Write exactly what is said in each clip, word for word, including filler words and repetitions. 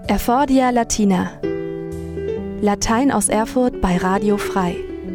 Erfordia Latina. Latein aus Erfurt bei Radio Frei.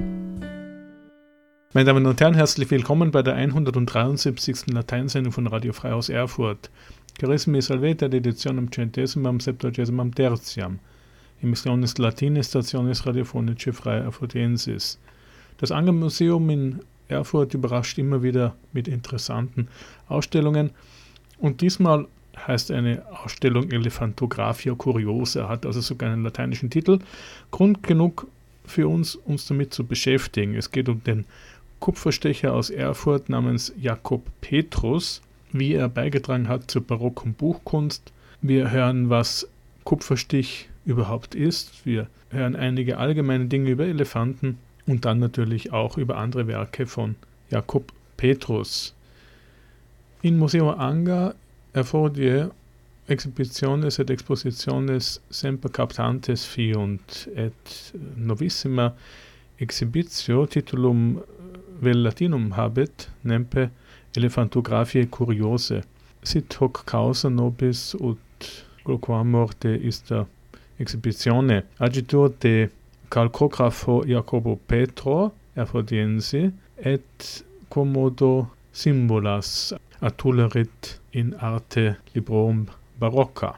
Meine Damen und Herren, herzlich willkommen bei der hundertdreiundsiebzigsten Lateinsendung von Radio Frei aus Erfurt. Carissimi salvete ad editionem centesimam septuagesimam tertiam. Emissiones Latine Stationes Radiofonice Frei Erfurtensis. Das Anger-Museum in Erfurt überrascht immer wieder mit interessanten Ausstellungen und diesmal heißt eine Ausstellung Elephantographia Curiosa, hat also sogar einen lateinischen Titel. Grund genug für uns, uns damit zu beschäftigen. Es geht um den Kupferstecher aus Erfurt namens Jakob Petrus, wie er beigetragen hat zur barocken Buchkunst. Wir hören, was Kupferstich überhaupt ist. Wir hören einige allgemeine Dinge über Elefanten und dann natürlich auch über andere Werke von Jakob Petrus. In Museo Anger Erfordia exhibitiones et expositiones semper captantes fiunt et novissima exhibitio titulum vel latinum habet nempe Elephantographiae Curiose. Sit hoc causa nobis ut loquamur de ista exhibitione. Agitur de calcographo Jacobo Petro Erfordiensi et commodo symbolas atulerit in arte librorum barocca.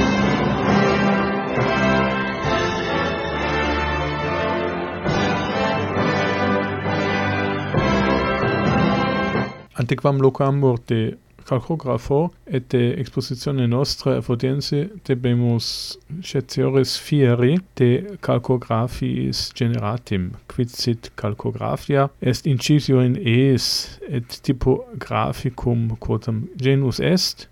Antequam loquamur de calcographo et de expositione nostra Erfordiensi debemus scesioris fieri de calcographiis generatim, quid sit calcographia est incisio in eis et typographicum quotam genus est,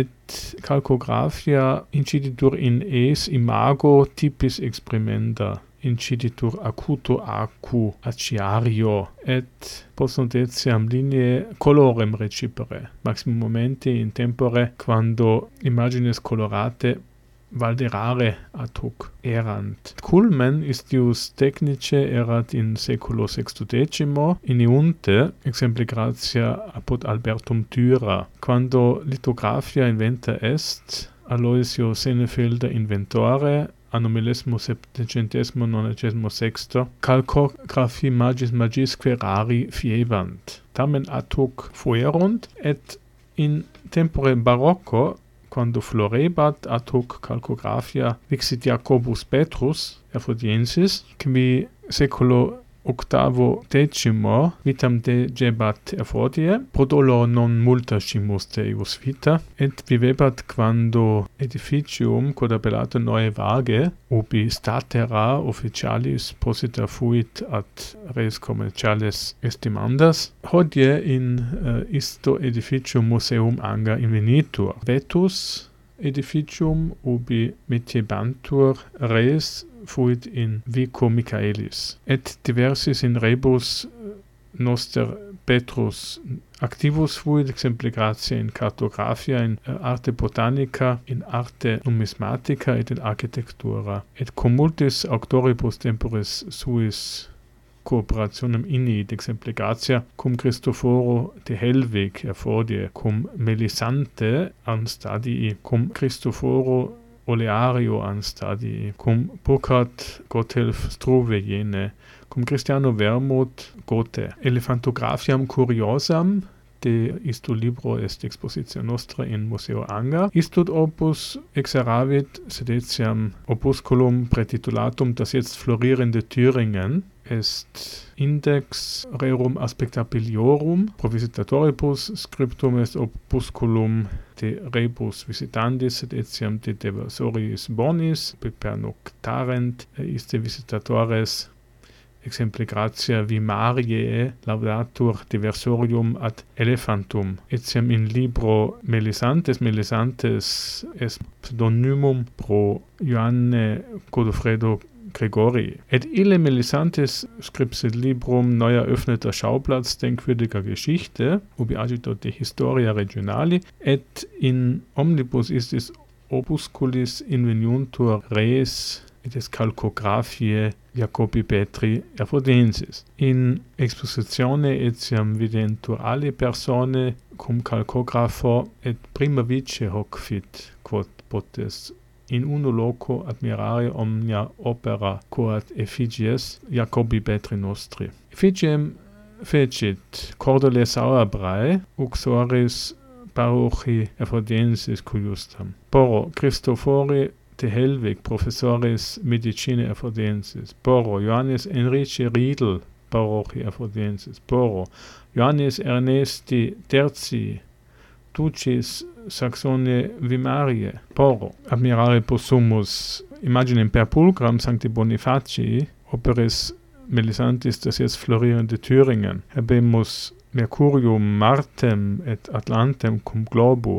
et calcographia inciditur in eis imago typis exprimenda, inciditur acuto acu acciario, et possunt etiam lineae colorem recipere, maximum momenti in tempore, quando imagines colorate valderare ad hoc erant. Culmen istius technice erat in seculo sextudecimo iniunte, exempli gratia apud Albertum Dürer, quando lithographia inventa est, Aloisio Senefelder inventore, anno millesimo septecentesimo nonagesimo sexto, calcographie magis magisque rari fiebant. Tamen ad hoc fuerunt, et in tempore barocco, quando florebat ad hoc calcographia, vixit Jacobus Petrus Erfordiensis, qui seculo octavo decimo vitam degebat Erfordie, prodolo non multa scimus Deus vita, et vivebat quando edificium quod appellato Neue Vage, ubi statera officialis posita fuit ad res commerciales estimandas, hodie in uh, isto edificium museum Anger invenitur. Vetus edificium ubi mitiebantur res fuit in vico Michaelis, et diversis in rebus noster Petrus activus fuit, exempli gratia in cartographia, in arte botanica, in arte numismatica et in architectura, et cum multis auctoribus temporis suis cooperationem init, exempli gratia, cum Christophoro de Hellwig Erfordie, cum Melisante an stadii, cum Christophoro Oleario an stadii, cum Burkhard Gotthelf Struve jene, cum Christiano Wermuth Goethe. Elephantographiam Curiosam de isto libro est expositio nostra in Museo Anger. Istud opus exeravit sed etiam opusculum prätitulatum das jetzt florierende Thüringen est index rerum aspectabiliorum provisitatoribus, scriptum est opusculum de rebus visitandis et etiam de deversoriis bonis pernoctarent iste visitatores, exempli gratia vi Mariae laudatur diversorium ad elephantum, etiam in libro Melisantes. Melisantes est pseudonymum pro Ioanne Godofredo Gregori. Et ille Melisantes scripsit librum neu eröffneter Schauplatz denkwürdiger Geschichte, ubi agitur de historia regionali, et in omnibus istis opusculis inveniuntur res et es calcographiae Jacobi Petri Erfordiensis. In expositione etiam videntur ali persone cum calcographo et prima vice hoc fit, quod potes in uno loco admirare omnia opera quod effigies Jacobi Petri nostri. Effigiem fecit cordole sauerbrei uxoris parochi Erfurdiensis cujustam. Poro Christophori de Helvig professoris medicinae Erfurdiensis. Poro Johannes Enrici Riedel parochi Erfurdiensis. Poro Johannes Ernesti Terzi Ducis Saxone Vimarie. Poro admirare possumus imaginem per pulchram Sancti Bonifacii operis Melisantis des Florian de Thüringen. Habemus Mercurium Martem et Atlantem cum globo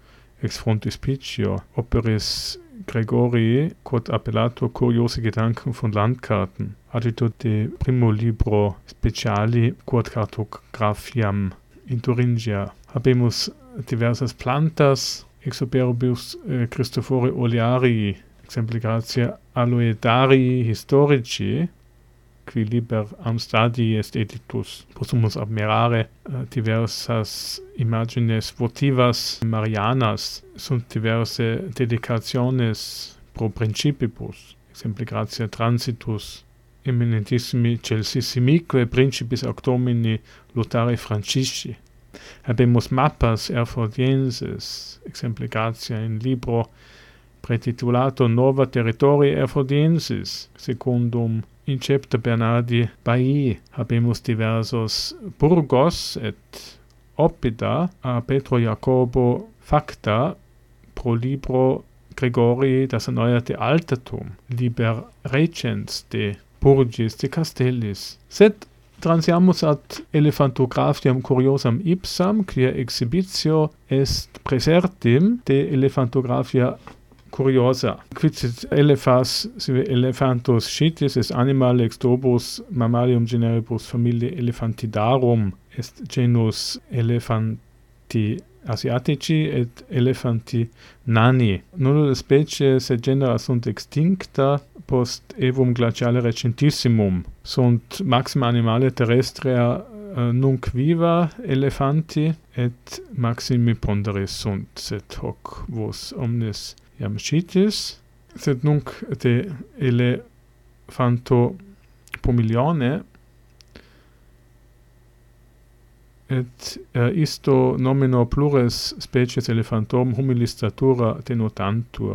ex frontispicio operis Gregorii quod appellator curiosi gedanken von Landkarten. Adito de primo libro speciali quod cartographiam in Thuringia. Habemus diversas plantas ex operibus eh, Christophori Olearii exempligratia aloedarii historici qui liber am stadii est editus. Possumus admirare uh, diversas imagines votivas Marianas, sunt diverse dedicationes pro principibus, exempligratia transitus eminentissimi celsissimique principis auctomini Lothari Francisci. Habemus mappas Erfurdienses, exempligratia in libro pretitulato Nova Territorii Erfurdiensis, secundum incepta Bernardi Bailly. Habemus diversos burgos et oppida a Petro Jacobo facta pro libro Gregorii das erneuerte Altertum, liber recens de burgis de castellis. Sed transiamus ad elephantographiam curiosam ipsam, quia exhibitio est praesertim de elephantographia curiosa. Quicit elephas sive elephantus scitis est animal ex dobus mammalium generibus familiae Elephantidarum est genus Elephanti asiatici et Elephanti nani. Nulla specie sed genera sunt extincta post evum glaciale recentissimum. Sunt maxima animalia terrestria uh, nunc viva elephanti et maximi ponderis sunt, sed hoc vos omnes iam scitis, sed nunc de elephanto pomilione et uh, isto nomino plures species elephantorum humilis statura denotantur.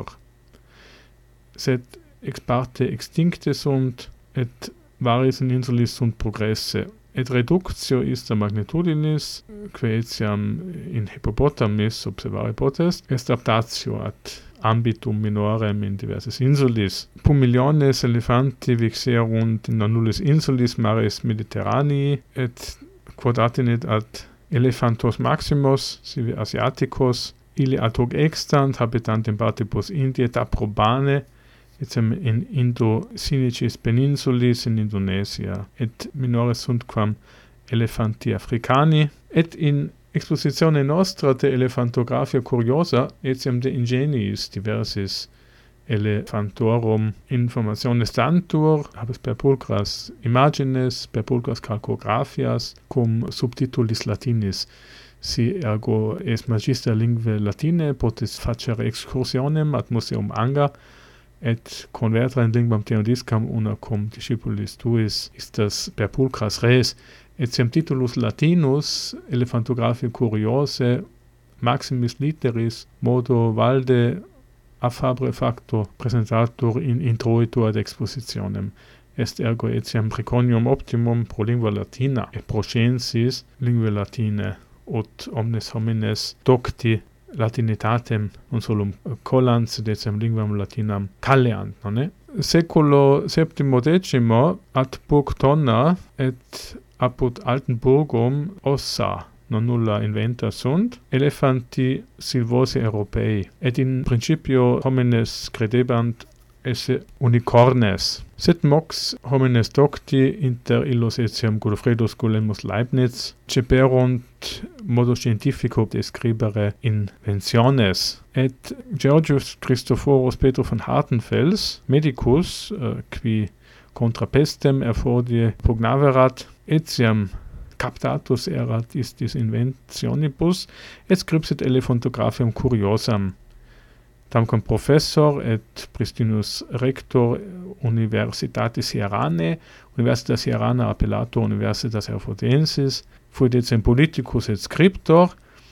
Sed ex parte extincte sunt et variis in insulis sunt progresse. Et reductio ista magnitudinis, quae etiam in hippopotamis observare potest, est adaptatio ad ambitum minorem in diverses insulis. Pumiliones elephanti vixerunt in nullis insulis maris mediterranei, et quod attinit ad elephantos maximus, sive asiaticos, ili ad hoc extant, habitant in partibus Indiae et aprobane, etiam in Indo-Sinicis peninsulis in Indonesia, et minores sunt quam elephanti africani, et in expositione nostra de elephantographia curiosa, etiam de ingeniis diversis elephantorum informationes tantur, habes per pulchras imagines, per pulchras calcographias, cum subtitulis latinis. Si ergo es magister linguae latine, potis facere excursionem ad museum Anga, et convertere in linguam theodiscam una cum discipulis tuis istas per pulchras res, etiam titulus latinus elephantographia curiose maximis literis modo valde affabre facto presentatur in introitu ad expositionem. Est ergo etiam preconium optimum pro lingua latina et pro sciensis linguae latine ut omnes homines docti latinitatem non solum collant, sed etiam linguam latinam calleant, nonne? Seculo septimo decimo ad Burg Tonna et apud Altenburgum ossa non nulla inventa sunt, elephanti silvosi europei, et in principio homines credebant esse unicornes. Sed mox homines docti inter illos etiam Godofredus Gulemus Leibniz ceperunt modo scientifico describere inventiones. Et Georgius Christophorus Petro von Hartenfels, medicus, uh, qui contra pestem erfordie pugnaverat, etiam captatus erat is dis inventionibus, et scripsit elephantographiam curiosam. tamcon professor et pristinus rector Universitatis Hieranae, Universitas Hierana appellato Universitas Erfurtensis, fui decem politicus et scriptor,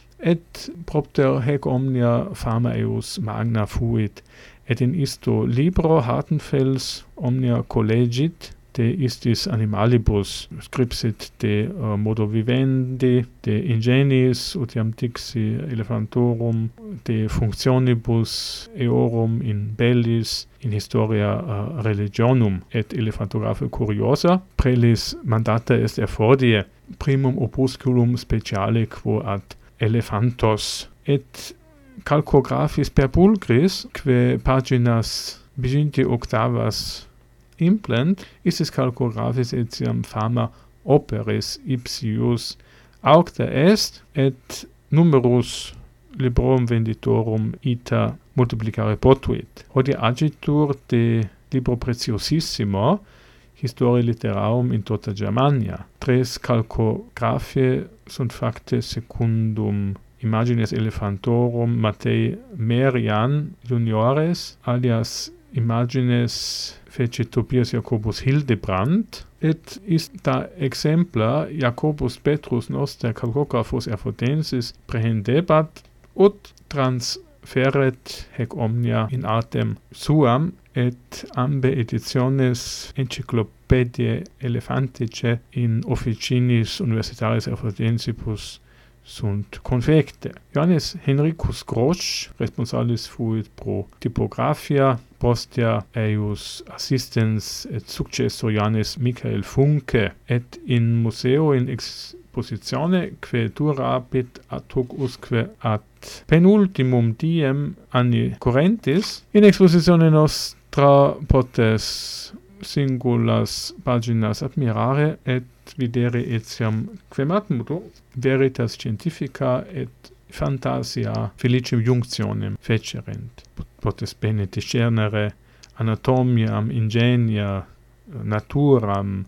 et propter hec omnia fama eius magna fuit, et in isto libro Hartenfels omnia collegit, de istis animalibus, scripsit de uh, modo vivendi, de ingeniis, utiam dixi elephantorum, de functionibus eorum in bellis, in historia uh, religionum, et elephantographe curiosa, prelis mandata est effordie, primum opusculum speciale quo ad elephantos, et calcographis per pulchris, que paginas viginti octavas implent, istis calcographis etiam fama operis ipsius aucta est, et numerus librorum venditorum ita multiplicare potuit. Hodie agitur de libro preciosissimo, Historia Literarum in tota Germania. Tres calcographiae sunt facte secundum Imagines Elephantorum Mattei Merian juniores, alias Imagines fece Tobias Jacobus Hildebrand, et ista exempla Jacobus Petrus noster calcographus Erfurtensis prehendebat, ut transferet hec omnia in artem suam, et ambe editiones encyclopediae elephanticae in officinis universitaris Erfurtensibus sunt confecte. Johannes Henricus Grosch, responsalis fuit pro typographia, postea eius assistens et successor Johannes Michael Funke, et in museo in expositione que durabit ad hoc usque ad penultimum diem anni currentis, in expositione nostra potes singulas paginas admirare et videre etiam quemat muto veritas scientifica et fantasia felicem junctionem fecerent. Potes bene discernere anatomiam, ingenia, naturam,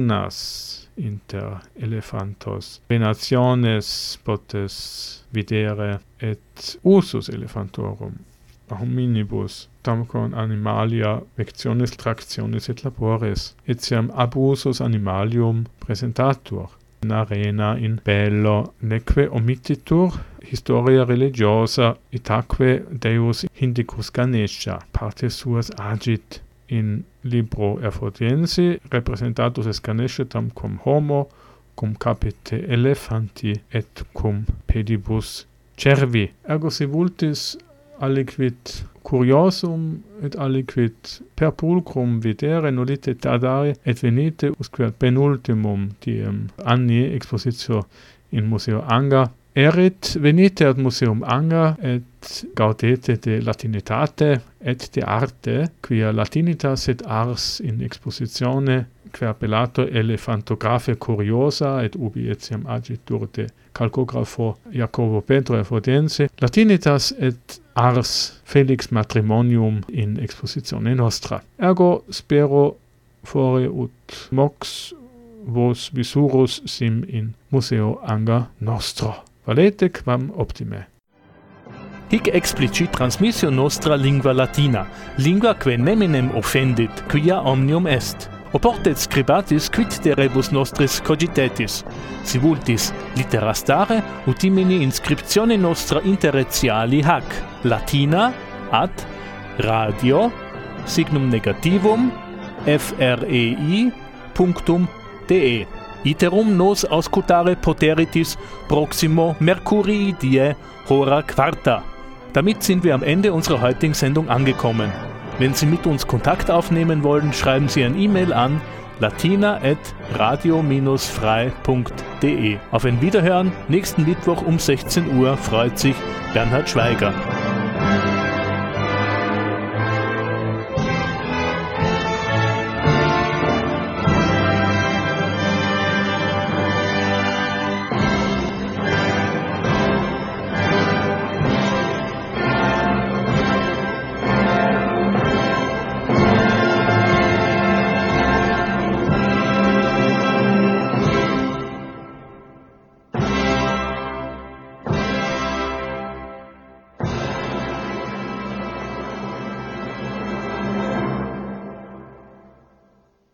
punas inter elephantos, venationes potes videre et usus elephantorum, hominibus, tamcon animalia vectiones, tractiones et labores, etiam abusus animalium presentatur, in arena in bello, neque omittitur historia religiosa, itaque Deus Hindicus Ganesha, partes suas agit in libro Erfurtensi, representatus est Ganesha tam cum homo, cum capite elephanti et cum pedibus cervi. Ergo si vultis aliquid curiosum et aliquid per pulcrum videre nolite tardare et venite usque ad penultimum diem anni expositio in Museo Anga erit, venite ad Museum Anga et gaudete de latinitate et de arte, quia latinitas et ars in expositione quae appellato Elephantographe curiosa et ubi etiam agitur de calcographo Jacobo Pedro Erfurtense, latinitas et ars felix matrimonium in expositione nostra. Ergo spero fore ut mox vos visurus sim in Museo Anga nostro. Valete quam optime. Hic explicit transmissio nostra lingua latina, lingua que neminem offendit, quia omnium est. Oportet scribatis quid de rebus nostris cogitetis. Si vultis littera stare, utimini inscriptione nostra interretiali hac, latina ad radio signum negativum frei punctum de. Iterum nos auscultare poteritis proximo Mercurii die hora quarta. Damit sind wir am Ende unserer heutigen Sendung angekommen. Wenn Sie mit uns Kontakt aufnehmen wollen, schreiben Sie ein E-Mail an latina at radio dash frei punkt de. Auf ein Wiederhören nächsten Mittwoch um sechzehn Uhr freut sich Bernhard Schweiger.